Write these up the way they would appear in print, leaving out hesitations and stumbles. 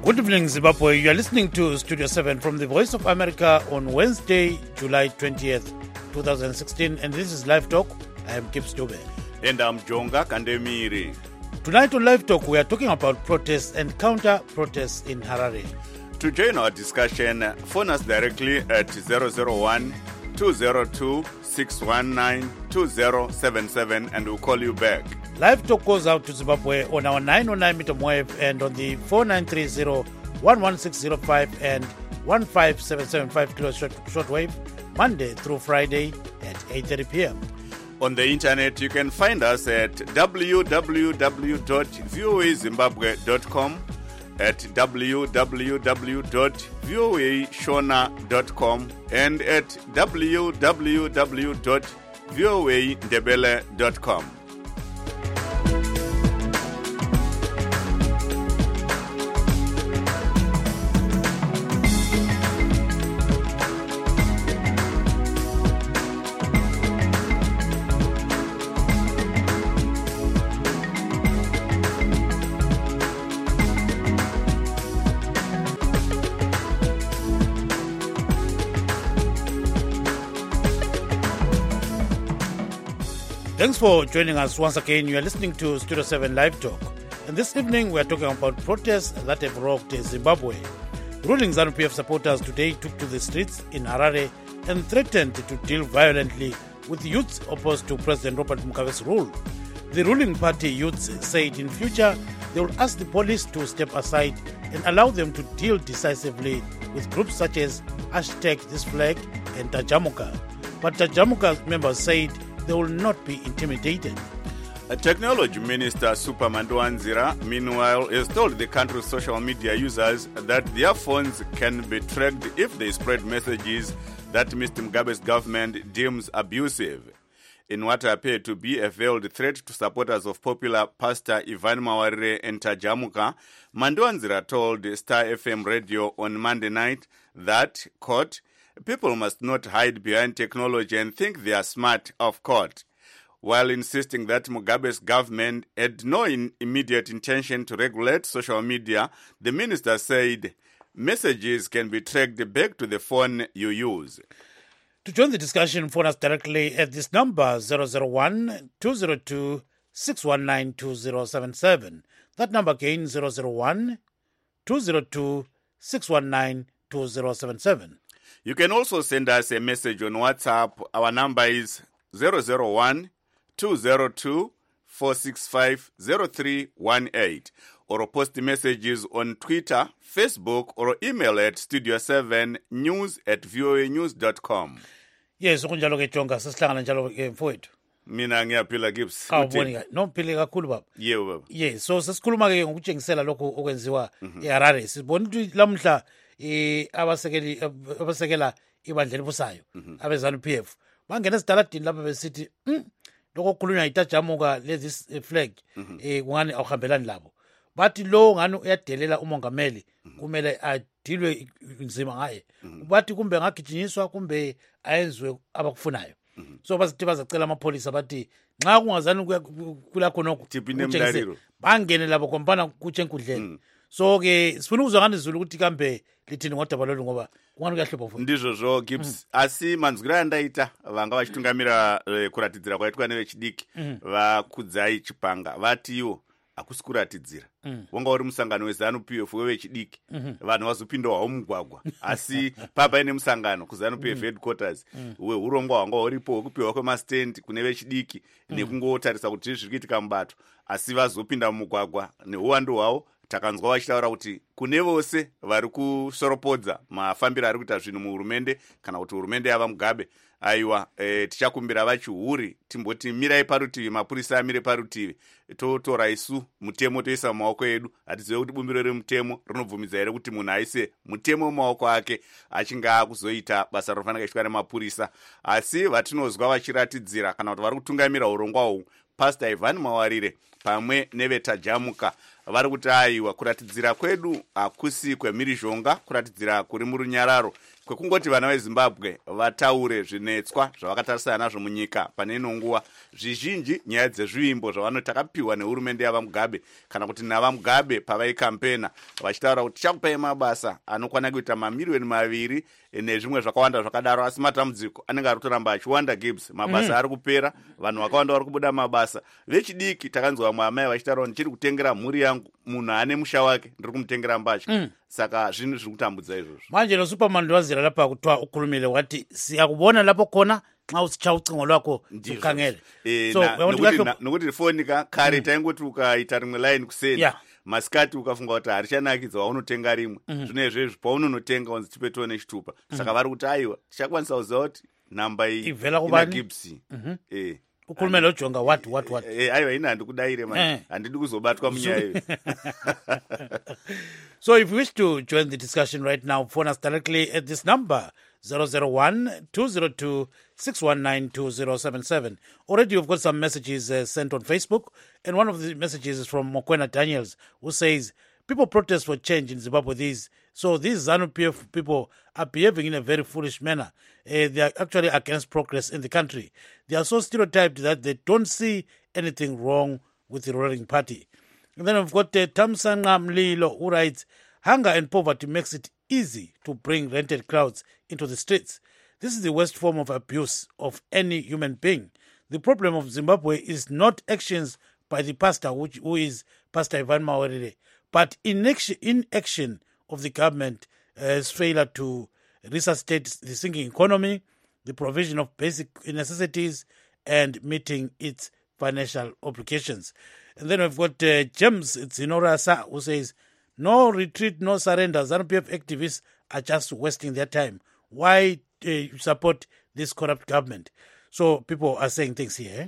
Good evening, Zimbabwe. You are listening to Studio 7 from the Voice of America on Wednesday, July 20th, 2016. And this is Live Talk. I am Gibbs Dube. And I'm Jonga Kandemiri. Tonight on Live Talk, we are talking about protests and counter-protests in Harare. To join our discussion, phone us directly at 001-202-619-2077 and we'll call you back. Live Talk goes out to Zimbabwe on our 909 meter wave and on the 4930, 11605 and 15775 kilo shortwave, Monday through Friday at 8:30 p.m. On the internet, you can find us at www.voazimbabwe.com, at www.voashona.com, and at www.voandebele.com. Thanks for joining us once again. You are listening to Studio 7 Live Talk. And this evening we are talking about protests that have rocked Zimbabwe. Ruling ZANU-PF supporters today took to the streets in Harare and threatened to deal violently with youths opposed to President Robert Mugabe's rule. The ruling party youths said in future they will ask the police to step aside and allow them to deal decisively with groups such as #ThisFlag and Tajamuka. But Tajamuka members said they will not be intimidated. Technology Minister Superman Ndwanzira, meanwhile, has told the country's social media users that their phones can be tracked if they spread messages that Mr. Mugabe's government deems abusive. In what appeared to be a veiled threat to supporters of popular pastor Ivan Mawarire and Tajamuka, Ndwanzira told Star FM radio on Monday night that, quote, people must not hide behind technology and think they are smart, of course. While insisting that Mugabe's government had no immediate intention to regulate social media, the minister said messages can be tracked back to the phone you use. To join the discussion, phone us directly at this number 001-202-619-2077. That number again 001-202-619-2077. You can also send us a message on WhatsApp. Our number is 001-202-465-0318. Or post messages on Twitter, Facebook, or email at studio7news@voanews.com. Yes, ukunjalo ke Jonga sesihlangana njalo ke mfowethu. Mina ngiyaphila Gibbs. Awuboni ka nomphile kakhulu baba. Yebo baba. Yes, so sesikhuluma ke ngokutshengisela lokho okwenziwa eHarare. Sibona ukuthi lamhla abasekela ibandla elibusayo abeZANU-PF bangena esitaladini lapha besithi lokho okukhulunywa yitajamuka lezi flag kungani awuhambelani labo bathi lo ngani uyadelela umongameli kumele adilwe nzima ngaye bathi kumbe ngagijinyiswa kumbe ayenzwe abakufunayo so basithi bazacela amapholisa bathi nxa kungazani kula khonokho bangene labo kompana kutshenkudleni so ke sifuna ukuzwa ngani izulu ukuthi kambe lithini ngodaba lolu ngoba kungani kuyahlupha futhi ndizvo Gibbs asi manzwiro andaita vanga vachitungamira kuratidzira kwaitwa nevechidiki vakudzai chipanga vati iwo hakusi kuratidzira wanga uri musangano weZANU-PF wevechidiki vanhu vazopindawo mugwagwa asi papaine musangano kuZANU-PF headquarters weurongwa hwanga huripo hwekupiwa kwemastendi kune vechidiki nekungotarisa kuti zviri kuitika mubato asi vazopinda mumugwagwa neuwandu hwavo takanzwa vachitaura kuti kune vose vari kusoropodza mafambiro ari kuita zvinhu muhurumende kana kuti hurumende yava Mugabe aiwa tichakumbira vachihuri timboti mirai parutivi mapurisa amire parutivi totora isu mutemo toisa mumaoko edu hatizive kuti bumbiro remutemo rinobvumidza here kuti munhu aise mutemo mumaoko ake achinge akuzoita basa rinofanira kuitwa nemapurisa asi vatinozwa vachiratidzira kana kuti vari kutungamira urongwa uhu Pastor Ivan Mawarire pamwe nevetajamuka vari kuti aiwa kuratidzira kwedu hakusi kwemhirizhonga, kuratidzira kuri murunyararo kwekungoti vana vezimbabwe vataure zvinetswa zvavakatarisana nazvo munyika pane ino nguva. Zvizhinji nyaya dzezvivimbo zvavanoti takapiwa nehurumende yavamugabe kana kuti navamugabe pavaikampena vachitaura kuti tichakupai mabasa anokwana kuita mamiliyoni 2 nezvimwe zvakawanda zvakadaro, asi matambudziko anenge ari kutoramba achiwanda. Gibbs, mabasa ari kupera, vanhu vakawanda vari kubuda mabasa. Vechidiki takanzwa vamwe amai vachitaura kuti ndichiri kutengera mhuri yangu munhu ane musha wake ndiri kumutengera mbatya. Saka zvinhu zviri kutambudza izvozvo. Manje noSuperman ndiwazira lapha kuthiwa ukhulumile wathi siyakubona lapho khona xa usitsha ucingo lwakho ukhangele. Nokuti foni kare taingoti ukaita rimwe line kuseni masikati ukafunga kuti harichanakidza waunotenga rimwe. Zvino izvezvi paunonotenga wanzi chipeto nechitupa. Saka vari kuti aiwa tichakwanisa kuziva kuti namba iyi ina Gibbs. Ukhulumela ujonga what aiwa ina handikudayire manje handidi kuzobatwa munyaya iyo. So if you wish to join the discussion right now, phone us directly at this number 001-202-619-2077. Already you've got some messages sent on Facebook, and one of the messages is from Mokwena Daniels, who says people protest for change in Zimbabwe. These ZANU-PF people are behaving in a very foolish manner. They are actually against progress in the country. They are so stereotyped that they don't see anything wrong with the ruling party. And then we've got Tamsanga Mlilo, who writes, hunger and poverty makes it easy to bring rented crowds into the streets. This is the worst form of abuse of any human being. The problem of Zimbabwe is not actions by the pastor, who is Pastor Ivan Mawarire, but inaction of the government has failure to resuscitate the sinking economy, the provision of basic necessities, and meeting its financial obligations. And then we've got James Zinorasa, who says, no retreat, no surrender. ZANU-PF activists are just wasting their time. Why support this corrupt government? So people are saying things here.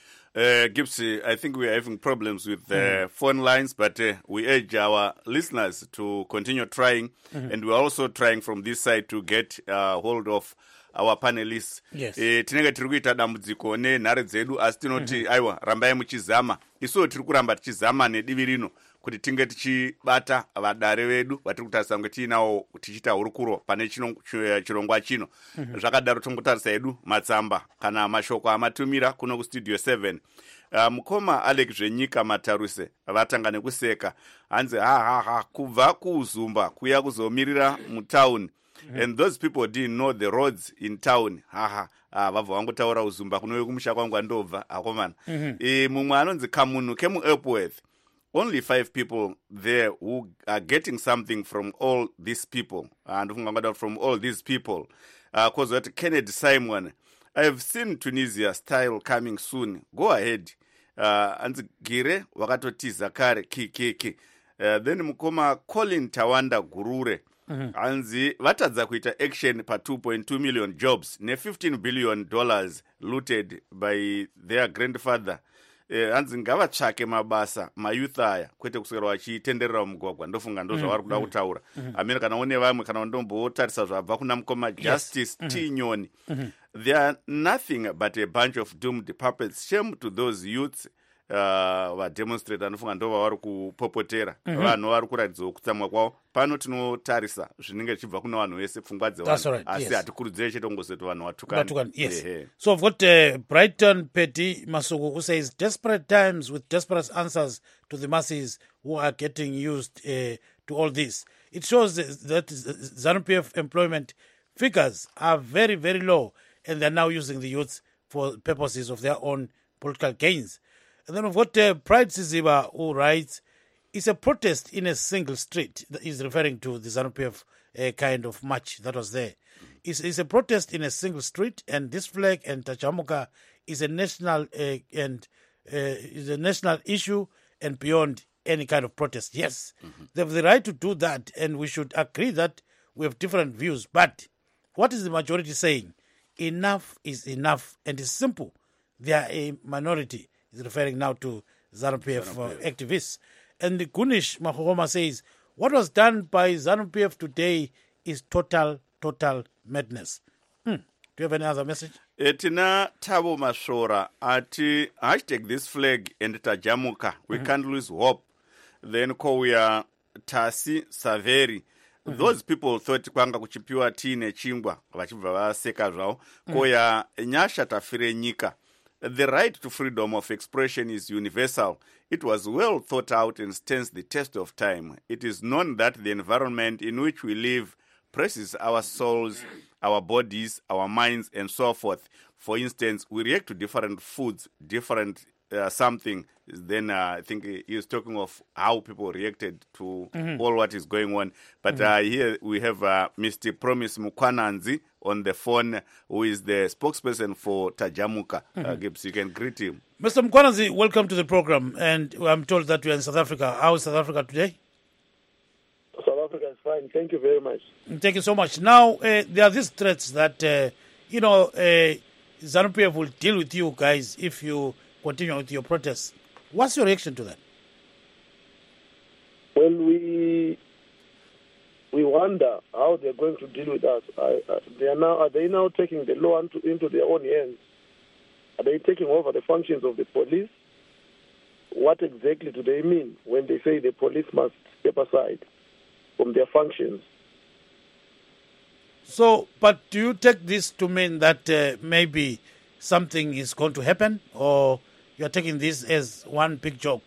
Gibbs, I think we are having problems with phone lines, but we urge our listeners to continue trying. And we're also trying from this side to get hold of our panelists. Yes. Tinenge tiri kuita dambudziko nenhare dzedu asi tinoti aiwa rambai muchizama. Isuwo tiri kuramba tichizama nedivi rino kuti tinge tichibata vadare vedu vatiri kutarisa kunge tiinawo tichiita hurukuro pane chirongwa chino. Zvakadaro tongotarisa edu matsamba kana mashoko amatumira kuno kustudio 7. Mukoma Alex Zvenyika Mataruse vatanga nekuseka hanzi kubva kuZumba kuya kuzomirira mutauni. And those people didn't know the roads in town. Vabva vangotaura uZumba kunouye kumusha kwangu andobva akomana. Mumwe anonzi Kamunhu kemu Epworth. Only 5 people there who are getting something from all these people. And from all these people. Because what Kennedy Simon, I have seen Tunisia style coming soon. Go ahead. Anzi Gire wakatotiza kare ki. Then mukoma Colin Tawanda Gurure. Anzi vatadza kuita action pa 2.2 million jobs ne $15 billion looted by their grandfather. Anzi ngavatsvake mabasa mayouth aya kwete kuswera vachitenderera mumugwagwa. Ndofunga ndo zvavari kuda kutaura. Amene kana one vamwe kana ndombotarisa zvabva kuna mukoma Justice T Nyoni. They are nothing but a bunch of doomed puppets. Shame to those youths vademonstrate anofunga ndo vavari kupopotera vanhu vari kuratidza kutsamwa kwavo. Pano tinotarisa zvinenge zvichibva kuna vanhu vese pfungwa dzevanhu asi hatikurudzire chete kungozoti vanhu vatukana. Yes. So I've got Brighton Petty Masuku, who says desperate times with desperate answers to the masses who are getting used to all this. It shows that ZANU-PF employment figures are very, very low, and they're now using the youths for purposes of their own political gains. And then we've got Pride Siziba, who writes, it's a protest in a single street. He's referring to the ZANU-PF kind of march that was there. It's a protest in a single street, and this flag and Tachamuka is a national is a national issue and beyond any kind of protest. Yes, they have the right to do that, and we should agree that we have different views. But what is the majority saying? Enough is enough, and it's simple. They are a minority. He's referring now to ZANU-PF activists. And the Gunish Mahoma says, what was done by ZANU-PF today is total madness. Do you have any other message? Tina Tabo Mashora ati hashtag this flag and tajamuka. We can't lose hope. Then Koya Tasi Saveri. Those people thought kwanga kuchipiwa tea nechingwa vachibva vaseka zvavo. Koya nyasha tafire nyika. The right to freedom of expression is universal. It was well thought out and stands the test of time. It is known that the environment in which we live presses our souls, our bodies, our minds, and so forth. For instance, we react to different foods, different something. Then I think he was talking of how people reacted to all what is going on. But here we have Mr. Promise Mukwananzi on the phone, who is the spokesperson for Tajamuka. Gibbs, you can greet him. Mr. Mukwananzi, welcome to the program. And I'm told that you're in South Africa. How is South Africa today? South Africa is fine. Thank you very much. Thank you so much. Now, there are these threats that, ZANU-PF will deal with you guys if you continue with your protests. What's your reaction to that? Well, we wonder how they're going to deal with us. Are they now taking the law into their own hands? Are they taking over the functions of the police? What exactly do they mean when they say the police must step aside from their functions? So, but do you take this to mean that maybe something is going to happen, or you're taking this as one big joke?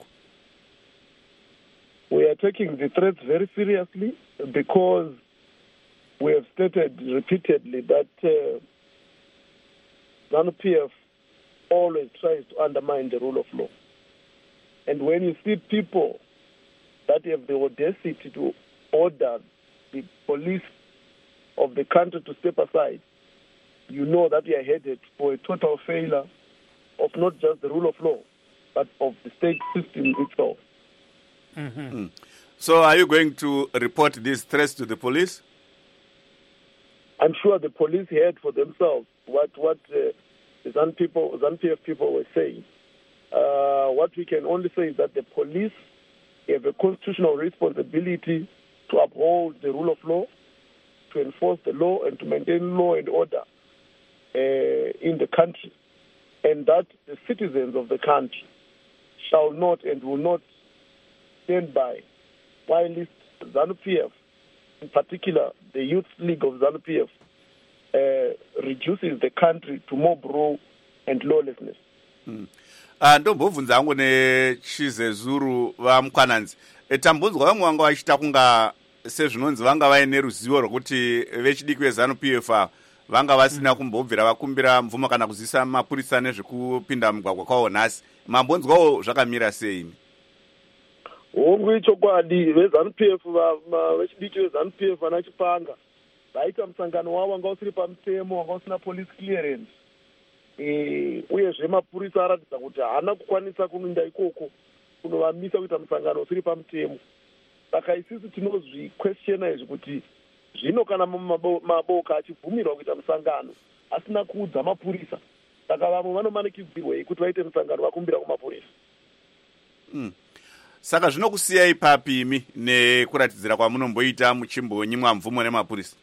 We are taking the threats very seriously because we have stated repeatedly that ZANU-PF always tries to undermine the rule of law. And when you see people that have the audacity to order the police of the country to step aside, you know that we are headed for a total failure of not just the rule of law, but of the state system itself. So are you going to report these threats to the police? I'm sure the police heard for themselves what the ZANU-PF people were saying. What we can only say is that the police have a constitutional responsibility to uphold the rule of law, to enforce the law, and to maintain law and order in the country, and that the citizens of the country shall not and will not stand by while ZANU-PF, in particular the Youth League of ZANU-PF, reduces the country to mob rule and lawlessness. Ndombobvunza hangu nechizezuru vaMukwananzi. Tambunzwa vamwe vanga vachita kunga sezvinonzi vanga vaine ruzivo rwokuti vechidiki veZANU-PF vanga vasina kumbobvira vakumbira mvumo kana kuzivisa mapurisa nezvekupinda mugwagwa kwavo nhasi. Mambonzwawo zvakamira sei? Hongu ichokwadi, veZANU-PF vechidiki veZANU-PF vana Chipanga vaita musangano wavo wanga usiri pamutemo, wanga usina police clearance. Uyezve mapurisa aratidza kuti haana kukwanisa kuenda ikoko kunovamisa kuita musangano usiri pamutemo. Saka isisi tinozviquestiona izvi kuti zvino kana maboka achibvumirwa kuita musangano asina kuudza mapurisa, saka vamwe vanomanikidzirwei kuti vaite musangano vakumbira kumapurisa. Saka zvinokusiyai papi imi nekuratidzira kwamunomboita muchimbonyimwa mvumo nemapurisa?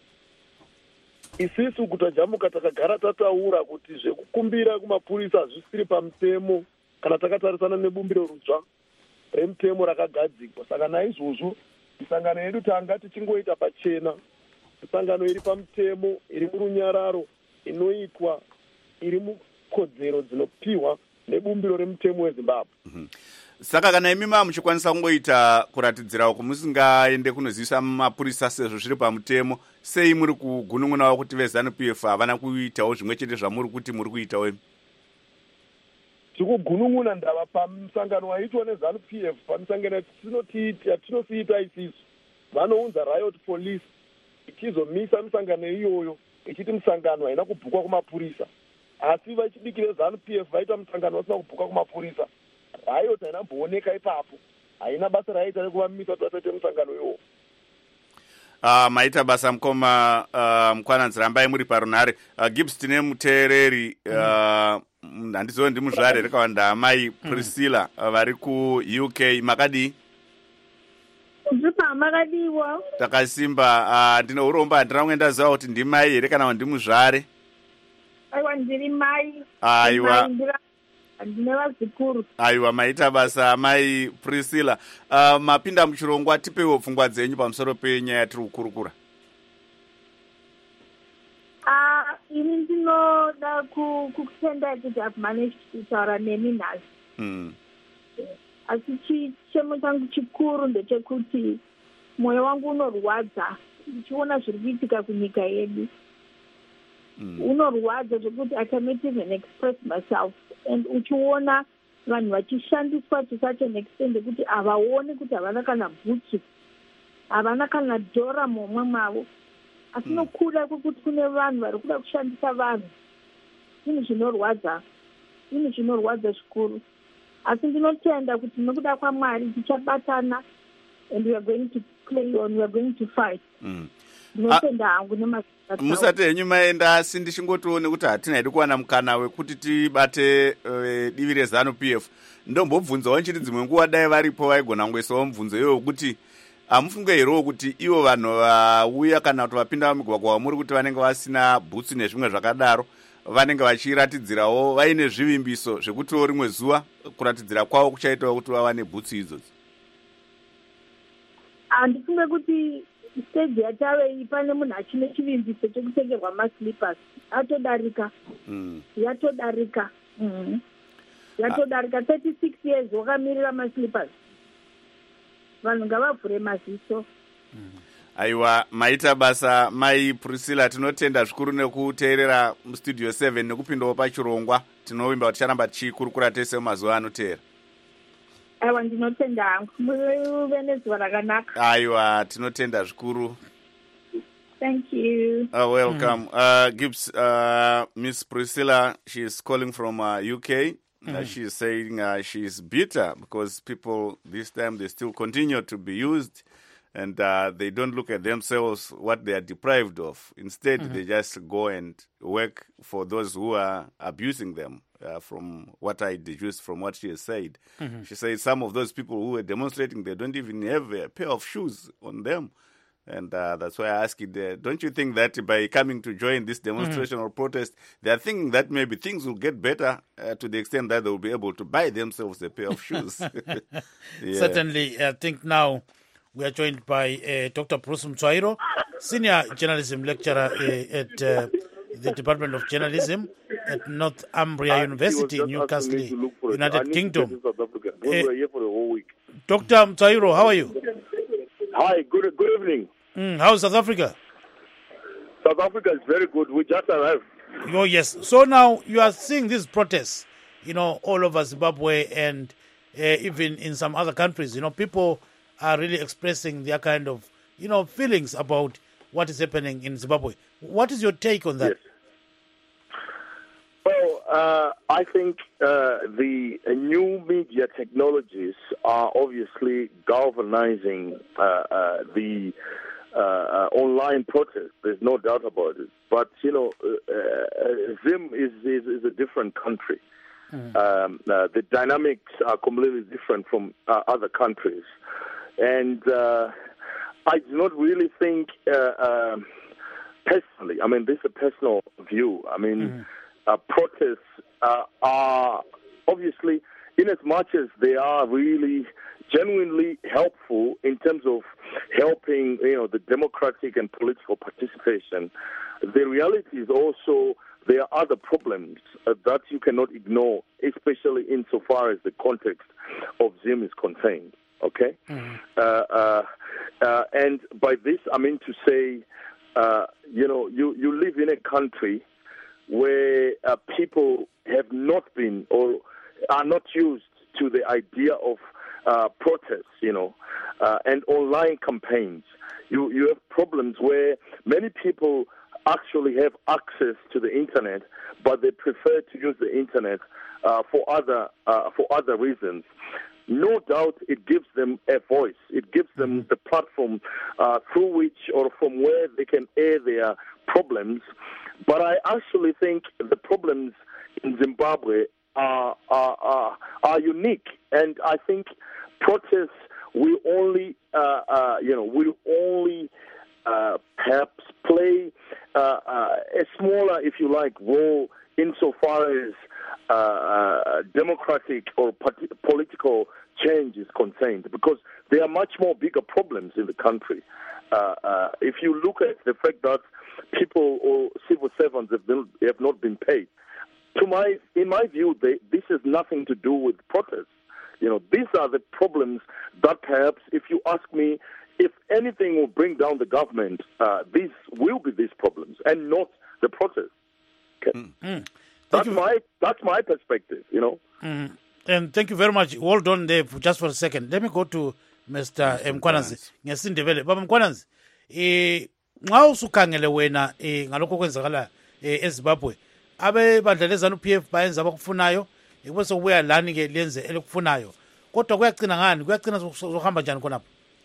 Isisu kutajamuka takagara tataura kuti zvekukumbira kumapurisa hazvisiri pamutemo kana takatarisana nebumbiro rudzva remutemo rakagadzikwa. Saka naizvozvo misangano yedu tanga tichingoita pachena, misangano iri pamutemo, iri murunyararo, inoitwa iri mukodzero dzinopiwa nebumbiro remutemo weZimbabwe. Saka kana imi muchikwanisa kungoita kuratidzirawo kumusingaende kunozivisa mapurisa sezvo zviri pamutemo, sei muri kugunun'unawo kuti veZANU-PF havana kuitawo zvimwe chete zvamuri kuti muri kuitawo imi? Tikugunun'una ndava pamusangano waitwa neZANU-PF, pamusangano yatinosiita isisu vanounza riot police ichizomisa misangano iyoyo ichiti musangano haina kubhukwa kumapurisa, asi vachidiki veZANU-PF vaita musangano vasina kubhukwa kumapurisa. Riot haina mbooneka ipapo, haina basa raita rekuvamisa kuti vasaite musangano iwowo. Maita basa mukoma Mukwananzi, rambai muri parunhare. Gibbs, tine muteereri handizo ndimuzvare rekawanda amai Priscilla vari kuUK. Makadii? Makadiwa. Takasimba. Ndine uromba handina kuenda zawo kuti ndimai here kana ndimuzvare. aiwa ndiri mai aiwa ndine vazikuru. Aiwa, maita basa mai Priscilla. Mapinda muchirongwa, tipewo pfungwa dzenyu pamusoro penyaya yatiri kukurukura. Ini ndinoda kutenda kuti I've managed kutaura nemi nhasi. Asi chichemo changu chikuru ndechekuti mwoyo wangu unorwadza ndichiona zviri kuitika kunyika yedu. Unorwadza zvekuti I cannot even express myself. And uchiona vanhu vachishandiswa to such an extent kuti havaoni kuti havana kana bhutsu, havana kana dhora momwe mavo. Asi nokuda kwekuti kune vanhu vari kuda kushandisa vanhu. Zvinhu zvinorwadza zvikuru. Asi ndinotenda kuti nokuda kwaMwari tichabatana and we are going to play on, we are going to fight. Ndinotenda hangu nemazita. Musati henyu maenda, asi ndichingotione kuti hatina hedu kuwana mukana wekuti tibate divi reZANU PF. Ndombobvunzawo nchiri dzimwe nguva dai varipo vaigona kungoisawo mubvunzo iyoyo kuti hamufunge here kuti ivo vanhu vauya kana kuti vapinda mumigwagwa wamuri kuti vanenge vasina bhutsu nezvimwe zvakadaro vanenge vachiratidzirawo vaine zvivimbiso zvekutiwo rimwe zuva kuratidzira kwavo kuchaitawo kuti vawane bhutsu idzodzo? Handifunge kuti stage yatave iyi pane munhu achine chivimbiso chekutengerwa maslippers. Atodarika. Yatodarika. Yatodarika 36 years wakamirira maslippers. Vanhu ngavavhure maziso. Aiwa, maita basa mai Priscilla, tinotenda zvikuru nekuteerera mustudio 7 nekupindawo pachirongwa. Tinovimba kuti ticharamba tichikurukura tese mumazuva anoteera. Aiwa, ndinotenda hangu. Muve nezuva rakanaka. Aiwa, tinotenda zvikuru. Thank you. Welcome. Gibbs, Miss Priscilla, she is calling from UK. She is saying she is bitter because people this time they still continue to be used and they don't look at themselves what they are deprived of. Instead, they just go and work for those who are abusing them, from what I deduced from what she has said. She says some of those people who are demonstrating, they don't even have a pair of shoes on them. And that's why I ask you, don't you think that by coming to join this demonstration or protest, they are thinking that maybe things will get better to the extent that they will be able to buy themselves a pair of shoes? Yeah. Certainly, I think now we are joined by Dr. Bruce Mtswairo, Senior Journalism Lecturer at the Department of Journalism at Northumbria University in Newcastle, United Kingdom. We were here for the whole week. Dr. Mtswairo, how are you? Hi, good evening. How's South Africa? South Africa is very good. We just arrived. Oh, yes. So now you are seeing these protests, all over Zimbabwe and even in some other countries. People are really expressing their kind of, feelings about what is happening in Zimbabwe. What is your take on that? Yes. Well, I think the new media technologies are obviously galvanizing the online protest. There's no doubt about it. But, Zim is a different country. The dynamics are completely different from other countries. And I do not really think, personally, this is a personal view. Protests are obviously, in as much as they are really genuinely helpful in terms of helping, the democratic and political participation, the reality is also there are other problems that you cannot ignore, especially insofar as the context of Zim is concerned. Okay? And by this, I mean to say, you live in a country where people have not been or are not used to the idea of protests, and online campaigns. You have problems where many people actually have access to the internet, but they prefer to use the internet for other reasons. No doubt it gives them a voice. It gives them the platform through which or from where they can air their problems. But I actually think the problems in Zimbabwe are unique, and I think protests will only perhaps play a smaller, if you like, role insofar as democratic or political change is concerned, because there are much more bigger problems in the country. If you look at the fact that people or civil servants have not been paid, in my view, this has nothing to do with protests. These are the problems that perhaps, if you ask me, if anything will bring down the government, these will be these problems and not the protests. Okay? That's my perspective, And thank you very much. Hold on there just for a second. Let me go to Mr. Mkhwanazi. Ngesindebele. Baba Mkhwanazi, nxa usukhangele wena ngalokho kwenzakala eZimbabwe, abebandla leZANU-PF bayenza abakufunayo, bese kubuya lani ke lenze elikufunayo. Kodwa kuyagcina ngani? Kuyagcina sokuhamba njani khonapho?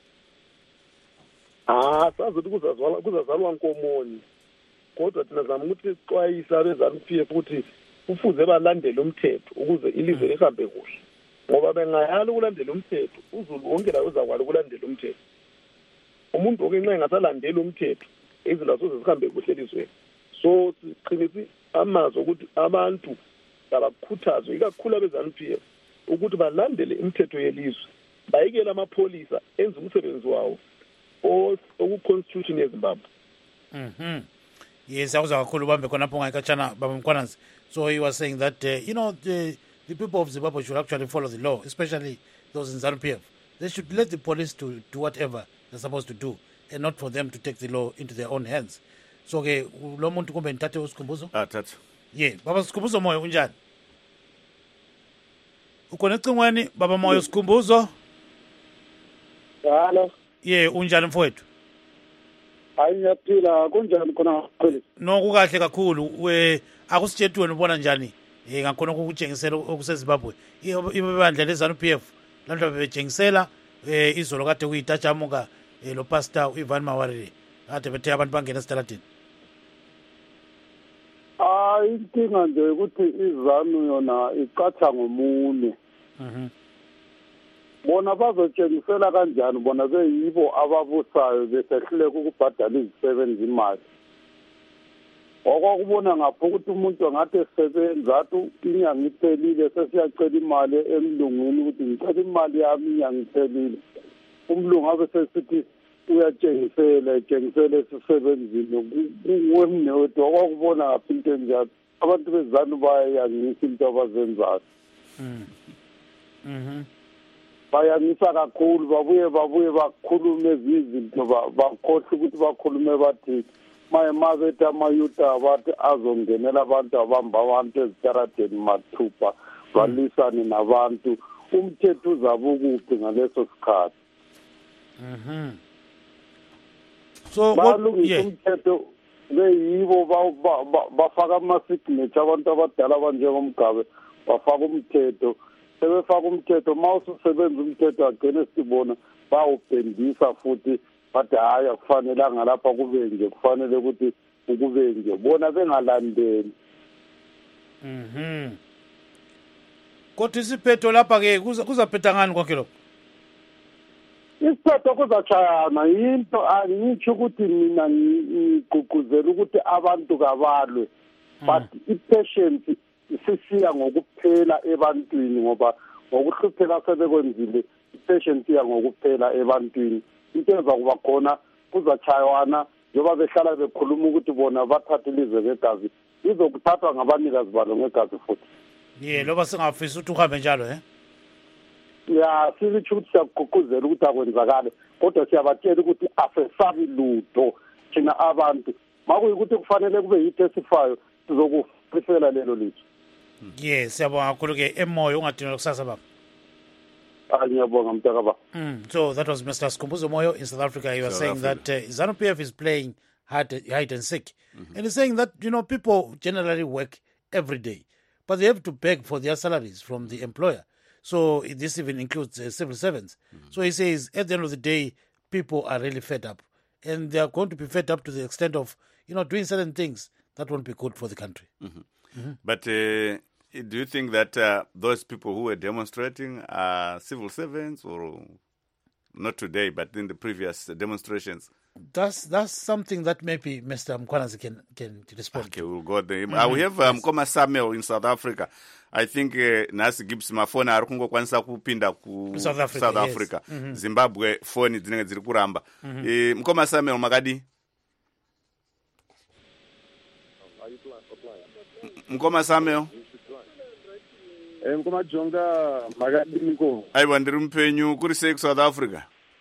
Sazi ukuthi kuzazalwa nkomoni. Kodwa thina zama ukuthi xwayisa beZANU-PF ukuthi kufuze balandele umthetho ukuze ilizwe lihambe kuhle. Ngoba bengayala ukulandela umthetho, uZulu wonke la uzakwala ukulandela umthetho. Umuntu okenxa engasalandela umthetho, izinto asoze zihambe kuhle elizweni. So siqinisa amazwi ukuthi abantu abakhuthazwe ikakhulu abeZANU-PF ukuthi balandele imithetho yelizwe, bayekele amapholisa enze umsebenzi wawo oku-constitution yeZimbabwe. Yes, I was kakhulu bambe khonapho ngayikatshana Baba Mkhwanazi. So he was saying that the people of Zimbabwe should actually follow the law, especially those in ZANU-PF. They should let the police to do whatever they're supposed to do, and not for them to take the law into their own hands. So ke lo muntu kumbe nithathe uSikhumbuzo? Thatha. Yeah, Baba Sikhumbuzo Moyo unjani? Ukhona ecingweni Baba Moyo Sikhumbuzo? Hello. Yeah, unjani mfowethu? Ngiyaphila, kunjani khona mfowethu? No, kukahle kakhulu. Akusitshela wena ubona njani ngakhona ukutshengisela okuseZimbabwe ibandla leZANU-PF lanto bebentshengisela izolo kade kuyitatshamuka lo pastor uIvan Mawarire kade bethe abantu bangena esitaladini. Inkinga nje ukuthi iZANU yona iqatha ngomune. Bona bazotshengisela kanjani bona beyibo ababusayo besehluleka ukubhadala izisebenzi imali. Okubona ngapho ukuthi umuntu angathi esebenza athi inyanga iphelile sesiyacela imali emlungwini ukuthi ngicela imali yami inyanga iphelile. Umlungu abe sesithi uyatshengisela esisebenzini kuwemnewethu. Okubona ngapho into enjalo abantu beZANU bayayangisa into abazenzayo. Bayangisa kakhulu, babuye bakhulume izinto bakhohle ukuthi bakhulume bathi mabethi amayuta abathi azongenela abantu abamba abantu ezitaradeni mathupha balisane nabantu. Umthetho uzabe ukuphi ngaleso sikhathi? So balungisa umthetho beyibo bafaka ama-signature abantu abadala abanjengomgabe bafaka umthetho. Sebefaka umthetho mawususebenza umthetho agcine sibona bawubhendisa futhi bathi hayi akufanelanga lapha kube nje kufanele ukuthi ukube nje bona bengalandeli. Kodwa isiphetho lapha ke kuzaphetha ngani konke lokho? Isiphetho kuzatshayana into angitsho ukuthi mina ngigqugquzela ukuthi abantu kabalwe, but i-patience sisiya ngokuphela ebantwini ngoba ngokuhlupheka sebekwenzile i-patience iya ngokuphela ebantwini. Into ezakuba khona kuzatshaywana njengoba behlala bekhuluma ukuthi bona bathathe ilizwe ngegazi, izokuthathwa ngabanikazi balo ngegazi futhi. Loba singafisa ukuthi uhambe njalo ya sisitsho ukuthi siyagqugquzela ukuthi akwenzakale, kodwa siyabatshela ukuthi asesabi lutho thina abantu. Makuyikuthi kufanele kube yitho esifayo sizokufisela lelo litho. Siyabonga kakhulu ke emoyo ungadinwa kusasa baba. Ngiyabonga mntakaba. So that was Mr. Sikhumbuzo Moyo in South Africa. He was saying that ZANU-PF is playing hide and seek. And he's saying that, people generally work every day, but they have to beg for their salaries from the employer. So this even includes civil servants. So he says at the end of the day, people are really fed up. And they are going to be fed up to the extent of, doing certain things that won't be good for the country. But do you think that those people who were demonstrating are civil servants, or not today, but in the previous demonstrations? That's something that maybe Mr. Mkhwanazi can respond to. Okay, we'll go there. We have Mkoma Samuel in South Africa. I think Nasi Gibbs mafoni ari kungokwanisa kupinda ku South Africa. Yes. Zimbabwe foni dzinenge dziri kuramba. Mkoma Samuel makadi? Mkoma Samuel? Mkoma Jonga makadi niko. Aiwa ndiri mupenyu kuri sei ku South Africa?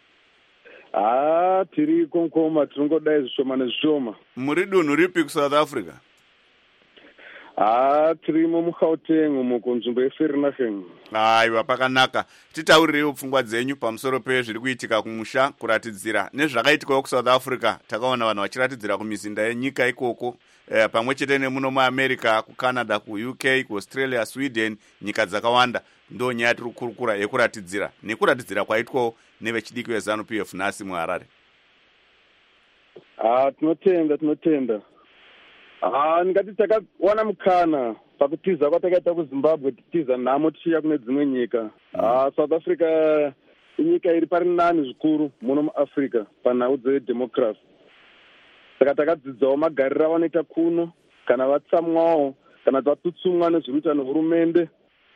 Tiri konkoma tinongodai zvishoma nezvishoma. Muri dunhu ripi ku South Africa? Tirimo muGauteng umo kunzvimbo yeVereeniging. Aiwa, pakanaka. Titaurirewo pfungwa dzenyu pamusoro pezviri kuitika kumusha kuratidzira nezvakaitika ku South Africa. Takaona vanhu vachiratidzira kumizinda yenyika ikoko, pamwe chete nemuno muAmerica, kuCanada, kuUK, kuAustralia, Sweden, nyika dzakawanda. Ndo nyaya tiri kukurukura yekuratidzira nekuratidzira kwaitwawo nevechidiki veZANU-PF nhasi muHarare. Tinotenda. Ndingati takawana mukana pakutiza kwatakaita kuZimbabwe, titiza nhamo tichiya kune dzimwe nyika. South Africa inyika iri pari nani zvikuru muno muAfrica panhau dzedhemokirasi. Saka takadzidzawo magariro avanoita kuno, kana vatsamwawo, kana vatutsumwa nezviri nehurumende,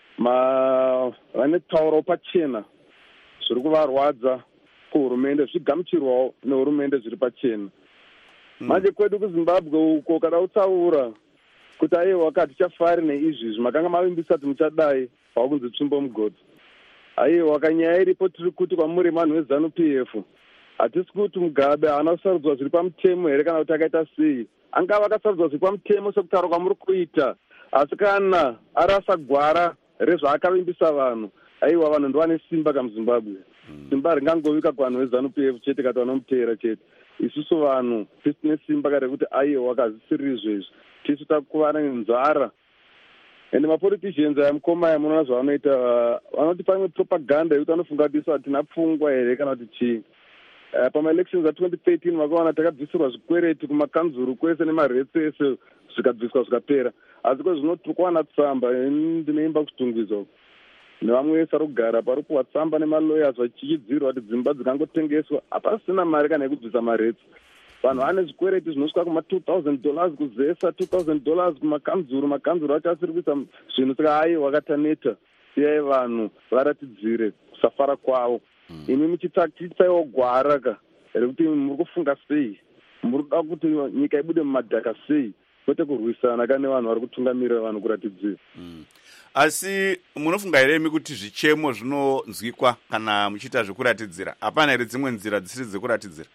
vane tauro pachena zviri kuvarwadza kuhurumende, zvigamuchirwawo nehurumende zviri pachena. Manje kwedu kuZimbabwe uko kana utsaura kuti aiwa tichafari neizvizvi, makanga mavimbisa kuti muchadai pakunzi tsvimbo mugodzi. Aiwa kanyaya iripo tiri kuti kwamuri vanhu veZANU-PF, hatisi kuti Mugabe haana kusarudzwa zviri pamutemo here kana kuti akaita sei. Angava akasarudzwa zviri pamutemo sekutaura kwamuri kuita, asi kana arasa gwara rezvaakavimbisa vanhu, aiwa vanhu ndovane simba kamuZimbabwe. Simba ringangovika kuvanhu veZANU-PF chete kati vanomuteera chete. Isusu vanhu tisine simba kare kuti aiwa kazvisiri izvezvi, tisu takuvana nenzara. Ende mapoliticians ayamukoma yamunoona zvavanoita, vanoti pamwe propaganda yekuti vanofunga kuti isu hatina pfungwa here kana kuti chii. Pamaelections a2013 vakaona takabvisirwa zvikwereti kumakanzuru kwese nemaretsi ese zvikabviswa zvikapera. Asi kwezvino tiri kuwana tsamba, ndineimba kutungwidzwa nevamwe vese ari kugara pari kuwa tsamba nemalawyers vachichidzirwa kuti dzimba dzikangotengeswa hapasina mari kana yekubvisa maretsi. Vanhu vane zvikwereti zvinosvika kuma$2,000 kuzesa, $2,000 kumakanzuru, makanzuru acho asiri kuisa zvinhu. Saka aiwa kataneta, iyai vanhu varatidzire kusafara kwavo. Imi muchitsaiwo gwara ka rekuti muri kufunga sei, muri kuda kuti nyika ibude mumadhaka sei, kwete kurwisana kana nevanhu vari kutungamirira vanhu kuratidzira. Asi munofunga here imi kuti zvichemo zvinonzwikwa kana muchiita zvekuratidzira? Hapana here dzimwe nzira dzisiri dzekuratidzira?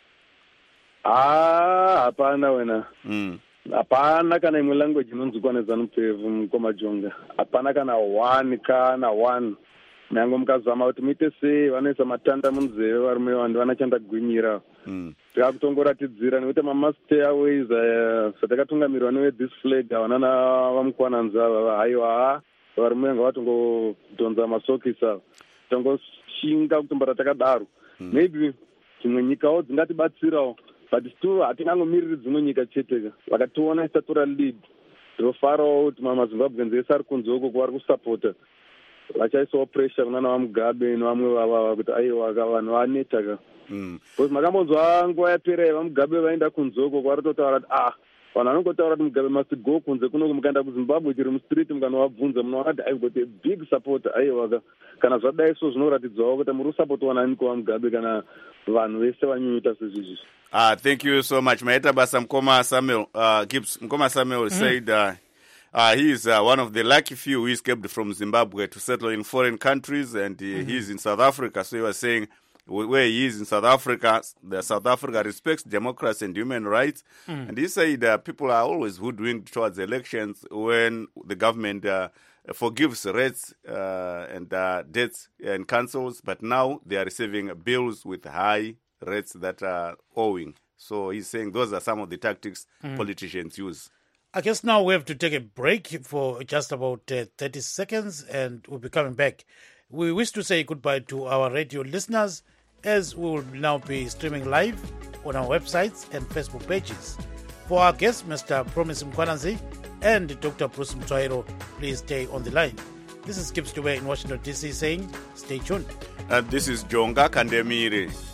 Hapana wena. Hapana kana imwe language inonzwikwa neZANU-PF Mukoma Jonga. Hapana kana one. Nyange mukazama kuti muite sei, vanoisa matanda munzeve varume vanhu vanachandagwinyira. Takakutongoratidzira nekuti mamastairways zvatakatungamirirwa newe-this flag havana navamukwananza aiwa varume vanga vatongodhonza masokisi ava. Tongoshinga kutombora takadaro. Maybe dzimwe nyikawo dzingatibatsirawo, but still hatingangomiriri dzimwe nyika cheteka. Vakationa isatora lead, ndinofarawo kuti maZimbabweans ese ari kunze uko kwavari kusapota vachaisawo pressure kuna navaMugabe nevamwe vava kuti aiwa vanhu vaneta ka. Because makambonzwa nguva yapera vaMugabe vaenda kunze uko kwavari kutotaura kuti vanhu vanongotaura kuti Mugabe must go kunze kunoku, mukaenda kuZimbabwe chiri mustreet mukanovabvunza munoona kuti I've got a big supporter. Aiwa ka kana zvadai so zvinoratidzawo kuti muri kusapotwa nani kuvaMugabe kana vanhu vese vanyunyuta sezvizvi. Thank you so much. Maeta basa Mkoma Samuel Gibbs. Mkoma Samuel said he is one of the lucky few who escaped from Zimbabwe to settle in foreign countries, and he is in South Africa. So he was saying where he is in South Africa, South Africa respects democracy and human rights. And he said people are always hoodwinked towards elections when the government forgives rates and debts and cancels, but now they are receiving bills with high rates that are owing. So he's saying those are some of the tactics politicians use. I guess now we have to take a break for just about 30 seconds, and we'll be coming back. We wish to say goodbye to our radio listeners, as we will now be streaming live on our websites and Facebook pages. For our guest, Mr. Promise Mkhwanazi and Dr. Bruce Mtwairo, please stay on the line. This is Gibbs Dube in Washington, D.C. saying stay tuned. This is Jonga Kandemire.